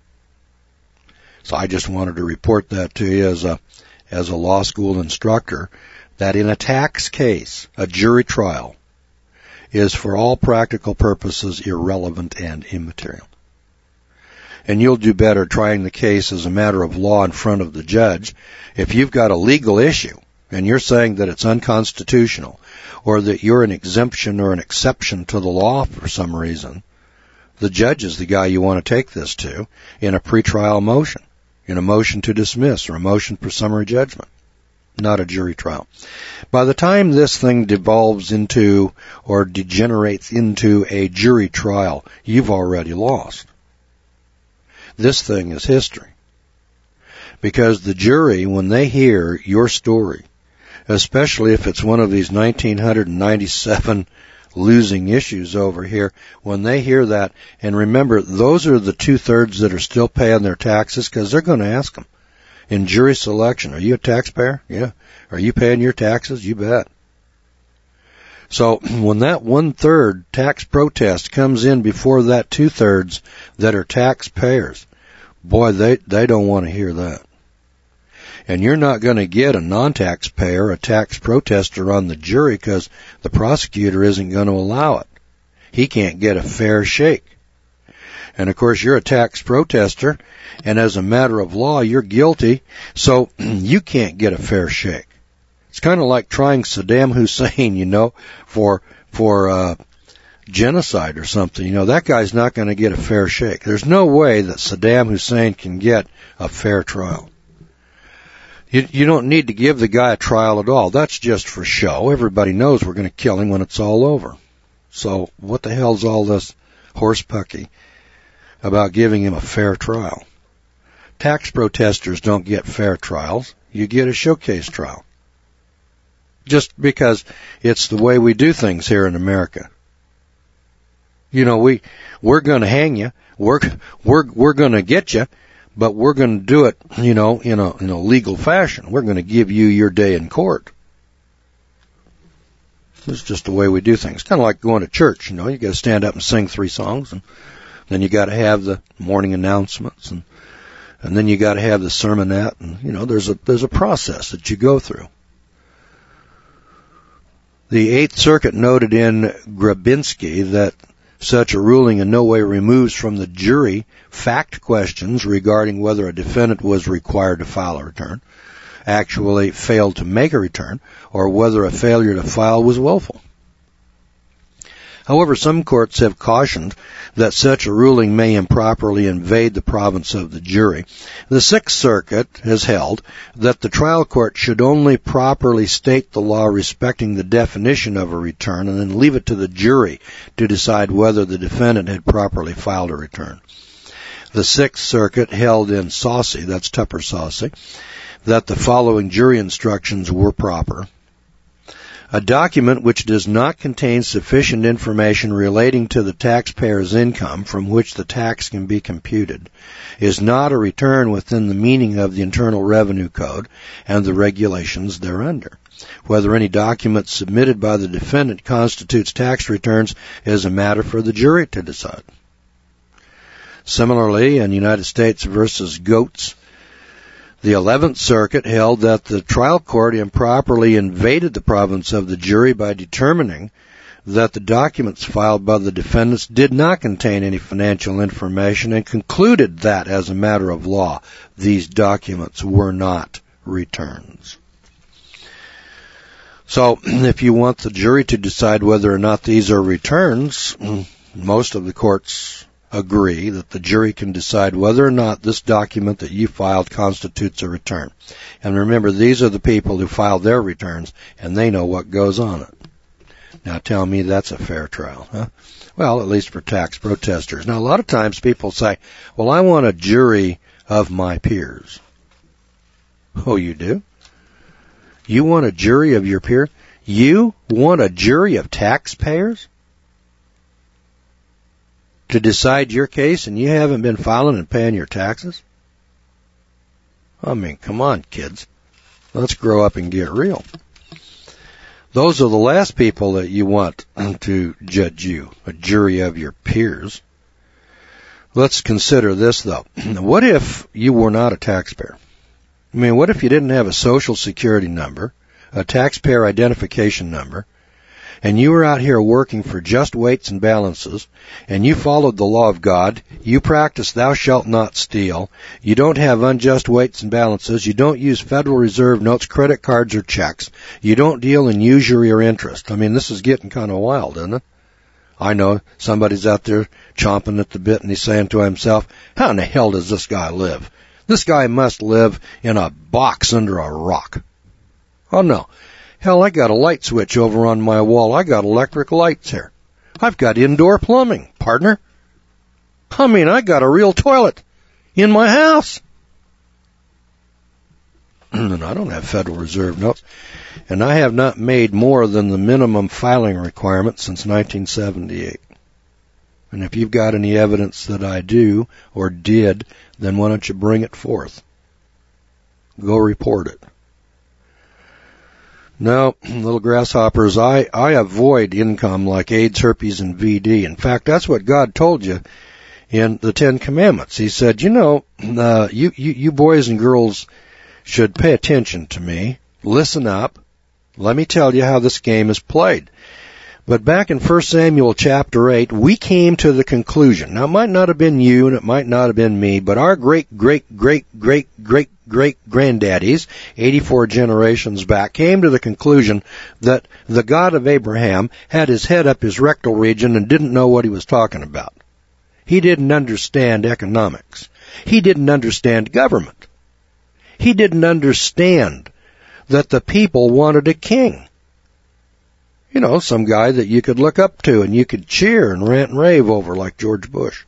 So I just wanted to report that to you as a law school instructor, that in a tax case, a jury trial is for all practical purposes irrelevant and immaterial. And you'll do better trying the case as a matter of law in front of the judge. If you've got a legal issue and you're saying that it's unconstitutional or that you're an exemption or an exception to the law for some reason, the judge is the guy you want to take this to in a pretrial motion, in a motion to dismiss or a motion for summary judgment, not a jury trial. By the time this thing devolves into or degenerates into a jury trial, you've already lost. This thing is history. Because the jury, when they hear your story, especially if it's one of these 1997 losing issues over here, when they hear that, and remember, those are the 2/3 that are still paying their taxes, because they're going to ask them in jury selection, are you a taxpayer? Yeah. Are you paying your taxes? You bet. So when that 1/3 tax protest comes in before that 2/3 that are taxpayers, boy, they don't want to hear that. And you're not going to get a non-taxpayer, a tax protester on the jury, because the prosecutor isn't going to allow it. He can't get a fair shake. And of course, you're a tax protester, and as a matter of law, you're guilty, so you can't get a fair shake. It's kind of like trying Saddam Hussein, for genocide or something, that guy's not going to get a fair shake. There's no way that Saddam Hussein can get a fair trial. You don't need to give the guy a trial at all. That's just for show. Everybody knows we're going to kill him when it's all over. So what the hell's all this horsepucky about giving him a fair trial? Tax protesters don't get fair trials. You get a showcase trial. Just because it's the way we do things here in America. We're going to hang you. We're going to get you, but we're going to do it, in a legal fashion. We're going to give you your day in court. It's just the way we do things. Kind of like going to church, you got to stand up and sing 3 songs, and then you got to have the morning announcements, and then you got to have the sermonette, and there's a process that you go through. The Eighth Circuit noted in Grabinski that such a ruling in no way removes from the jury fact questions regarding whether a defendant was required to file a return, actually failed to make a return, or whether a failure to file was willful. However, some courts have cautioned that such a ruling may improperly invade the province of the jury. The Sixth Circuit has held that the trial court should only properly state the law respecting the definition of a return and then leave it to the jury to decide whether the defendant had properly filed a return. The Sixth Circuit held in Saucy, that's Tupper Saucy, that the following jury instructions were proper. A document which does not contain sufficient information relating to the taxpayer's income from which the tax can be computed is not a return within the meaning of the Internal Revenue Code and the regulations thereunder. Whether any document submitted by the defendant constitutes tax returns is a matter for the jury to decide. Similarly, in United States v. Goetz, the 11th Circuit held that the trial court improperly invaded the province of the jury by determining that the documents filed by the defendants did not contain any financial information and concluded that, as a matter of law, these documents were not returns. So, if you want the jury to decide whether or not these are returns, most of the courts agree that the jury can decide whether or not this document that you filed constitutes a return. And remember, these are the people who filed their returns, and they know what goes on it. Now tell me that's a fair trial, huh? Well, at least for tax protesters. Now, a lot of times people say, well, I want a jury of my peers. Oh, you do? You want a jury of your peers? You want a jury of taxpayers to decide your case, and you haven't been filing and paying your taxes? I mean, come on, kids. Let's grow up and get real. Those are the last people that you want to judge you, a jury of your peers. Let's consider this, though. What if you were not a taxpayer? I mean, what if you didn't have a Social Security number, a taxpayer identification number, and you were out here working for just weights and balances, and you followed the law of God, you practice thou shalt not steal, you don't have unjust weights and balances, you don't use Federal Reserve notes, credit cards, or checks, you don't deal in usury or interest. I mean, this is getting kind of wild, isn't it? I know somebody's out there chomping at the bit and he's saying to himself, how in the hell does this guy live? This guy must live in a box under a rock. Oh no. Hell, I got a light switch over on my wall. I got electric lights here. I've got indoor plumbing, partner. I mean, I got a real toilet in my house. And I don't have Federal Reserve notes. And I have not made more than the minimum filing requirement since 1978. And if you've got any evidence that I do or did, then why don't you bring it forth? Go report it. No, little grasshoppers, I avoid income like AIDS, herpes, and VD. In fact, that's what God told you in the Ten Commandments. He said, you boys and girls should pay attention to me. Listen up. Let me tell you how this game is played. But back in 1 Samuel chapter 8, we came to the conclusion. Now, it might not have been you and it might not have been me, but our great-great-great-great-great-great-granddaddies, 84 generations back, came to the conclusion that the God of Abraham had his head up his rectal region and didn't know what he was talking about. He didn't understand economics. He didn't understand government. He didn't understand that the people wanted a king. You know, some guy that you could look up to and you could cheer and rant and rave over like George Bush.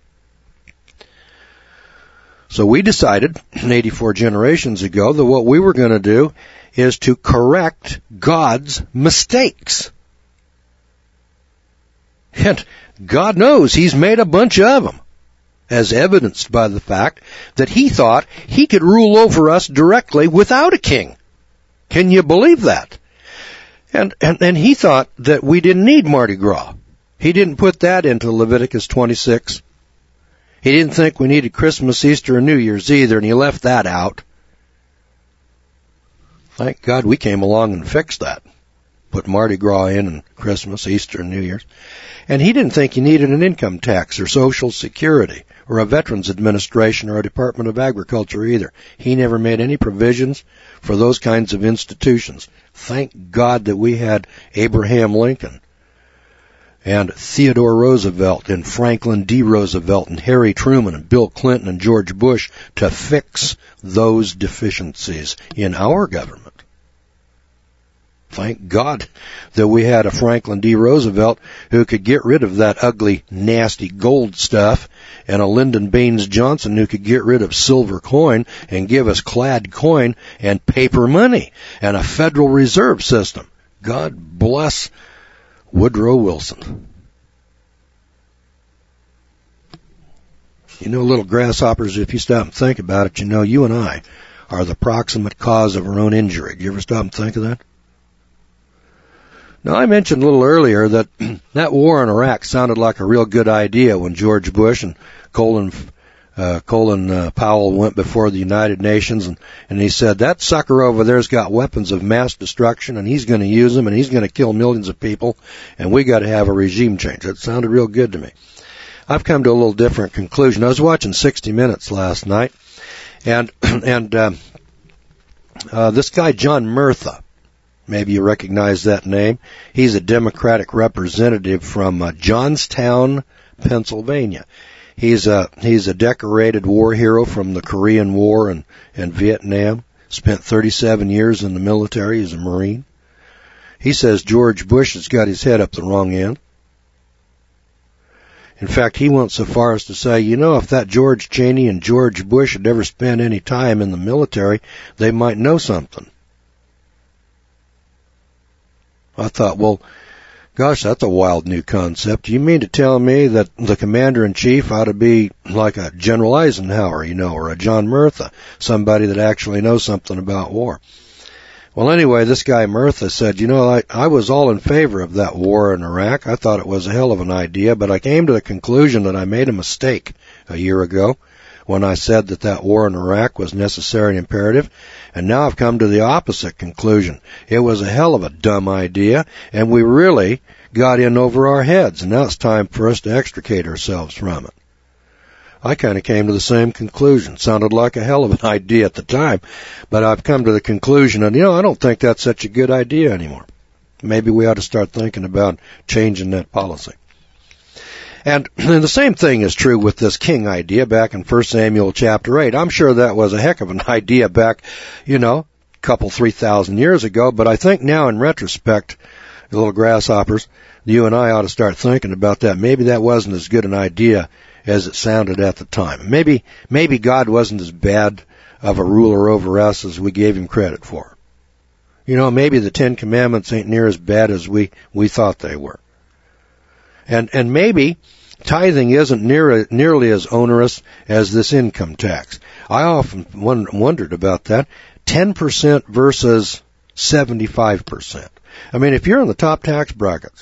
So we decided 84 generations ago that what we were going to do is to correct God's mistakes. And God knows He's made a bunch of them, as evidenced by the fact that He thought He could rule over us directly without a king. Can you believe that? And He thought that we didn't need Mardi Gras. He didn't put that into Leviticus 26. He didn't think we needed Christmas, Easter, and New Year's either, and He left that out. Thank God we came along and fixed that. Put Mardi Gras in and Christmas, Easter, and New Year's. And He didn't think you needed an income tax or Social Security or a Veterans Administration or a Department of Agriculture either. He never made any provisions for those kinds of institutions. Thank God that we had Abraham Lincoln and Theodore Roosevelt and Franklin D. Roosevelt and Harry Truman and Bill Clinton and George Bush to fix those deficiencies in our government. Thank God that we had a Franklin D. Roosevelt who could get rid of that ugly, nasty gold stuff, and a Lyndon Baines Johnson who could get rid of silver coin and give us clad coin and paper money and a Federal Reserve System. God bless Woodrow Wilson. You know, little grasshoppers, if you stop and think about it, you know you and I are the proximate cause of our own injury. Do you ever stop and think of that? Now, I mentioned a little earlier that that war in Iraq sounded like a real good idea when George Bush and Colin Powell went before the United Nations, and he said, that sucker over there's got weapons of mass destruction, and he's going to use them, and he's going to kill millions of people, and we got to have a regime change. That sounded real good to me. I've come to a little different conclusion. I was watching 60 Minutes last night, and this guy, John Murtha, maybe you recognize that name. He's a Democratic representative from Johnstown, Pennsylvania. He's a decorated war hero from the Korean War and Vietnam. Spent 37 years in the military as a Marine. He says George Bush has got his head up the wrong end. In fact, he went so far as to say, you know, if that George Cheney and George Bush had ever spent any time in the military, they might know something. I thought, well, gosh, that's a wild new concept. You mean to tell me that the commander-in-chief ought to be like a General Eisenhower, you know, or a John Murtha, somebody that actually knows something about war? Well, anyway, this guy Murtha said, you know, I was all in favor of that war in Iraq. I thought it was a hell of an idea, but I came to the conclusion that I made a mistake a year ago when I said that that war in Iraq was necessary and imperative, and now I've come to the opposite conclusion. It was a hell of a dumb idea, and we really got in over our heads, and now it's time for us to extricate ourselves from it. I kind of came to the same conclusion. Sounded like a hell of an idea at the time, but I've come to the conclusion, and, you know, I don't think that's such a good idea anymore. Maybe we ought to start thinking about changing that policy. And the same thing is true with this king idea back in 1 Samuel chapter 8. I'm sure that was a heck of an idea back, you know, a couple, 3,000 years ago, but I think now in retrospect, the little grasshoppers, you and I ought to start thinking about that. Maybe that wasn't as good an idea as it sounded at the time. Maybe God wasn't as bad of a ruler over us as we gave him credit for. You know, maybe the Ten Commandments ain't near as bad as we thought they were. And maybe tithing isn't nearly as onerous as this income tax. I often wondered about that. 10% versus 75%. I mean, if you're in the top tax brackets,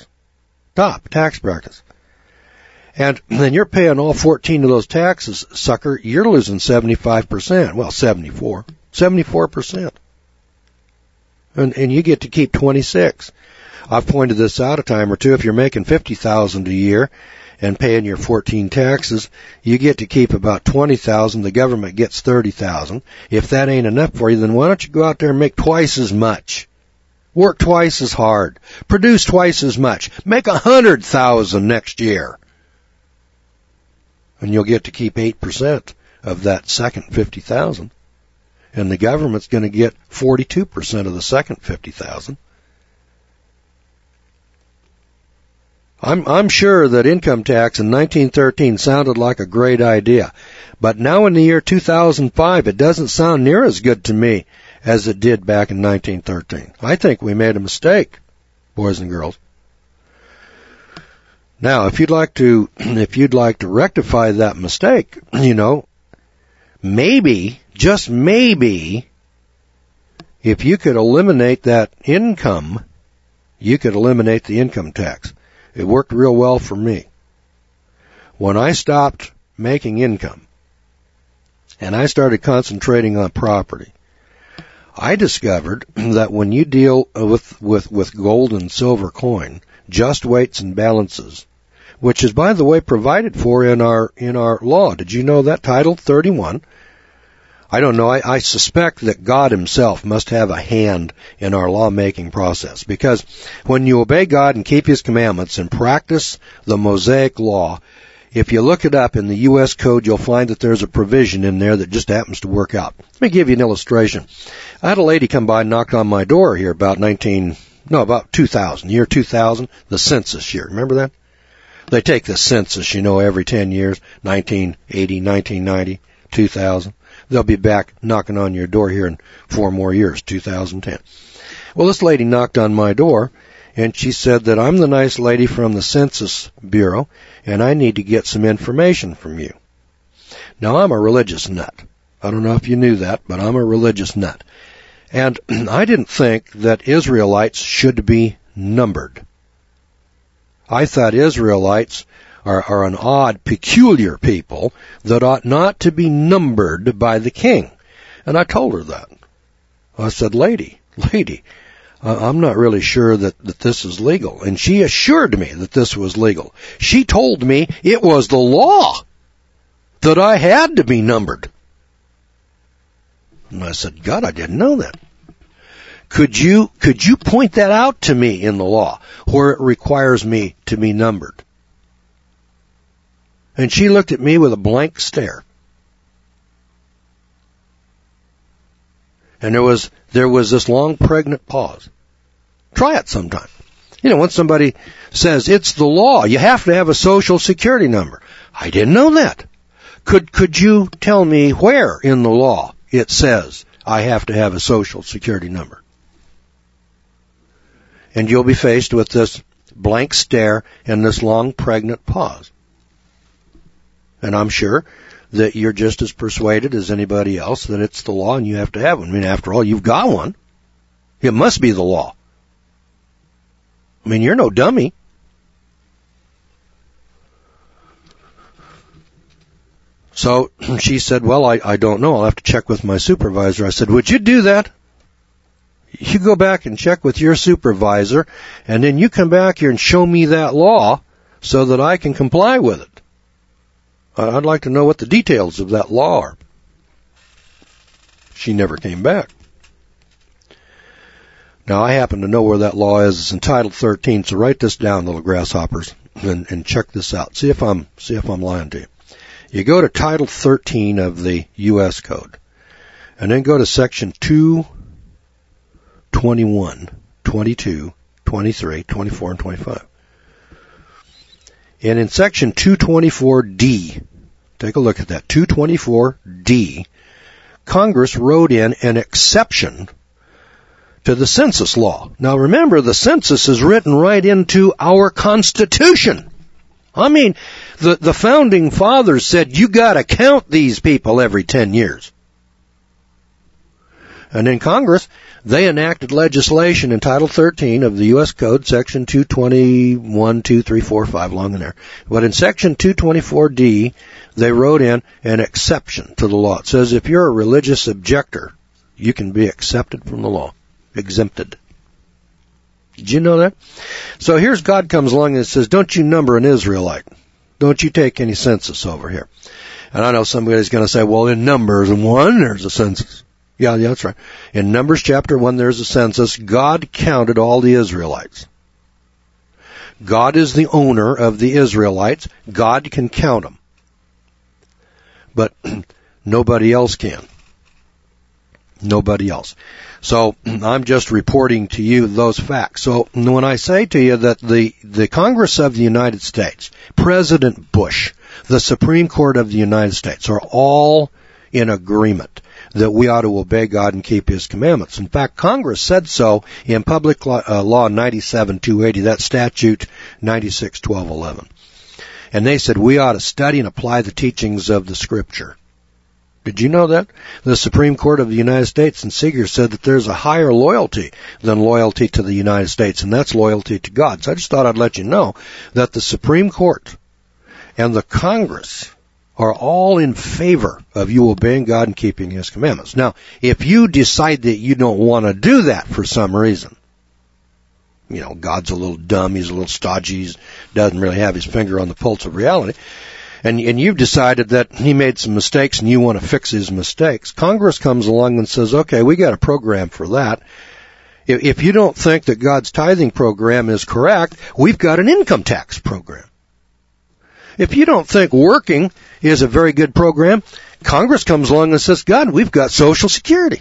and then you're paying all 14 of those taxes, sucker, you're losing 75%. Well, 74%. And you get to keep 26. I've pointed this out a time or two. If you're making $50,000 a year and paying your 14 taxes, you get to keep about $20,000. The government gets $30,000. If that ain't enough for you, then why don't you go out there and make twice as much? Work twice as hard. Produce twice as much. Make $100,000 next year. And you'll get to keep 8% of that second $50,000. And the government's going to get 42% of the second $50,000. I'm sure that income tax in 1913 sounded like a great idea. But now in the year 2005, it doesn't sound near as good to me as it did back in 1913. I think we made a mistake, boys and girls. Now, if you'd like to rectify that mistake, maybe, just maybe, if you could eliminate that income, you could eliminate the income tax. It worked real well for me. When I stopped making income and I started concentrating on property, I discovered that when you deal with gold and silver coin, just weights and balances, which is, by the way, provided for in our law. Did you know that? Title 31. I don't know. I suspect that God himself must have a hand in our lawmaking process, because when you obey God and keep his commandments and practice the Mosaic law, if you look it up in the U.S. Code, you'll find that there's a provision in there that just happens to work out. Let me give you an illustration. I had a lady come by and knocked on my door here about 2000, year 2000, the census year. Remember that? They take the census, every 10 years, 1980, 1990, 2000. They'll be back knocking on your door here in 4 more years, 2010. Well, this lady knocked on my door, and she said that I'm the nice lady from the Census Bureau, and I need to get some information from you. Now, I'm a religious nut. I don't know if you knew that, but I'm a religious nut. And I didn't think that Israelites should be numbered. I thought Israelites are an odd, peculiar people that ought not to be numbered by the king. And I told her that. I said, lady, I'm not really sure that this is legal. And she assured me that this was legal. She told me it was the law that I had to be numbered. And I said, God, I didn't know that. Could you point that out to me in the law where it requires me to be numbered? And she looked at me with a blank stare. And there was this long pregnant pause. Try it sometime. When somebody says it's the law, you have to have a social security number. I didn't know that. Could you tell me where in the law it says I have to have a social security number? And you'll be faced with this blank stare and this long pregnant pause. And I'm sure that you're just as persuaded as anybody else that it's the law and you have to have one. After all, you've got one. It must be the law. You're no dummy. So she said, well, I don't know. I'll have to check with my supervisor. I said, would you do that? You go back and check with your supervisor, and then you come back here and show me that law so that I can comply with it. I'd like to know what the details of that law are. She never came back. Now, I happen to know where that law is. It's in Title 13, so write this down, little grasshoppers, and check this out. See if I'm lying to you. You go to Title 13 of the U.S. Code, and then go to Section 2, 21, 22, 23, 24, and 25. And in Section 224D, take a look at that, 224D, Congress wrote in an exception to the census law. Now remember, the census is written right into our Constitution. The founding fathers said you gotta count these people every 10 years. And in Congress, they enacted legislation in Title 13 of the U.S. Code, Section 221, 2, 3, 4, 5, along in there. But in Section 224D, they wrote in an exception to the law. It says if you're a religious objector, you can be accepted from the law, exempted. Did you know that? So here's God comes along and says, don't you number an Israelite. Don't you take any census over here. And I know somebody's going to say, well, in Numbers 1, there's a census. Yeah, that's right. In Numbers chapter 1, there's a census. God counted all the Israelites. God is the owner of the Israelites. God can count them. But nobody else can. Nobody else. So I'm just reporting to you those facts. So when I say to you that the Congress of the United States, President Bush, the Supreme Court of the United States are all in agreement that we ought to obey God and keep His commandments. In fact, Congress said so in Public Law 97-280, that statute 96-1211. And they said we ought to study and apply the teachings of the Scripture. Did you know that? The Supreme Court of the United States in Seeger said that there's a higher loyalty than loyalty to the United States, and that's loyalty to God. So I just thought I'd let you know that the Supreme Court and the Congress are all in favor of you obeying God and keeping His commandments. Now, if you decide that you don't want to do that for some reason, you know, God's a little dumb, He's a little stodgy, He doesn't really have His finger on the pulse of reality, and you've decided that He made some mistakes and you want to fix His mistakes, Congress comes along and says, okay, we got a program for that. If you don't think that God's tithing program is correct, we've got an income tax program. If you don't think working is a very good program, Congress comes along and says, God, we've got Social Security.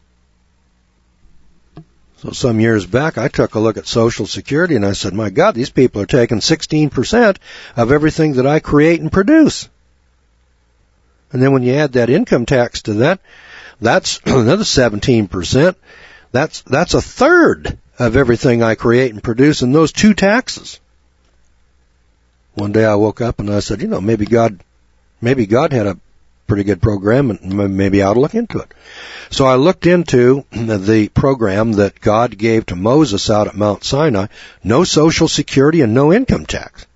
So some years back, I took a look at Social Security and I said, my God, these people are taking 16% of everything that I create and produce. And then when you add that income tax to that, that's another 17%. That's a third of everything I create and produce in those two taxes. One day I woke up and I said, you know, maybe God had a pretty good program and maybe I ought to look into it. So I looked into the program that God gave to Moses out at Mount Sinai. No Social Security and no income tax.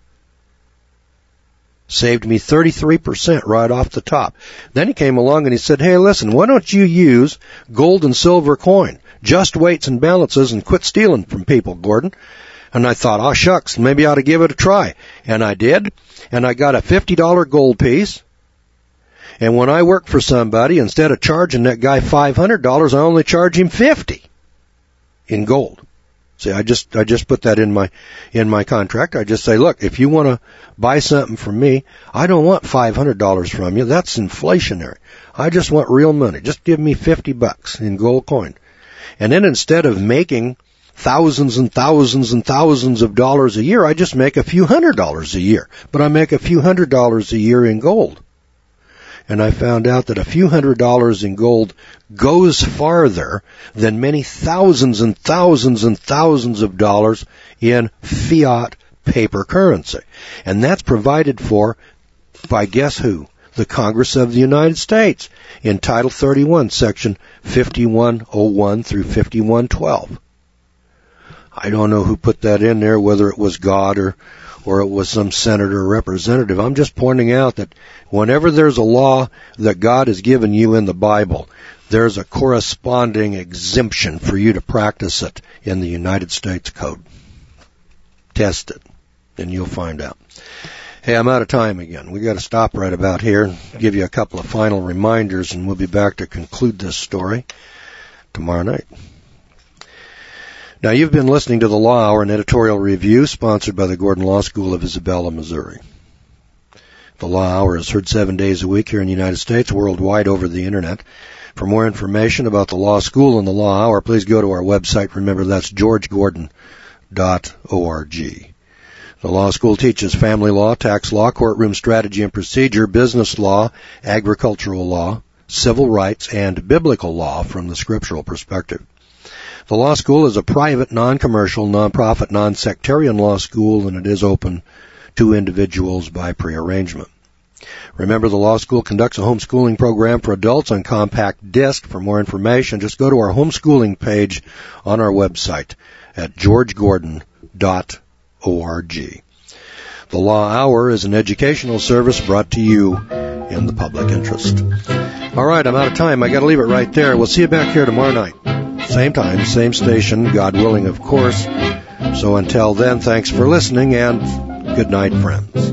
Saved me 33% right off the top. Then he came along and he said, hey, listen, why don't you use gold and silver coin, just weights and balances, and quit stealing from people, Gordon? And I thought, oh, shucks, maybe I ought to give it a try. And I did. And I got a $50 gold piece. And when I work for somebody, instead of charging that guy $500, I only charge him $50 in gold. See, I just put that in my contract. I just say, look, if you want to buy something from me, I don't want $500 from you. That's inflationary. I just want real money. Just give me $50 in gold coin. And then instead of making thousands and thousands and thousands of dollars a year, I just make a few $100s a year. But I make a few $100s a year in gold. And I found out that a few $100s in gold goes farther than many thousands and thousands and thousands of dollars in fiat paper currency. And that's provided for by guess who? The Congress of the United States in Title 31, Section 5101 through 5112. I don't know who put that in there, whether it was God or it was some senator or representative. I'm just pointing out that whenever there's a law that God has given you in the Bible, there's a corresponding exemption for you to practice it in the United States Code. Test it, and you'll find out. Hey, I'm out of time again. We got to stop right about here and give you a couple of final reminders, and we'll be back to conclude this story tomorrow night. Now, you've been listening to the Law Hour, an editorial review sponsored by the Gordon Law School of Isabella, Missouri. The Law Hour is heard 7 days a week here in the United States, worldwide over the Internet. For more information about the Law School and the Law Hour, please go to our website. Remember, that's georgegordon.org. The Law School teaches family law, tax law, courtroom strategy and procedure, business law, agricultural law, civil rights, and biblical law from the scriptural perspective. The Law School is a private, non-commercial, non-profit, non-sectarian law school, and it is open to individuals by prearrangement. Remember, the Law School conducts a homeschooling program for adults on compact disc. For more information, just go to our homeschooling page on our website at georgegordon.org. The Law Hour is an educational service brought to you in the public interest. All right, I'm out of time. I got to leave it right there. We'll see you back here tomorrow night. Same time, same station, God willing, of course. So until then, thanks for listening, and good night, friends.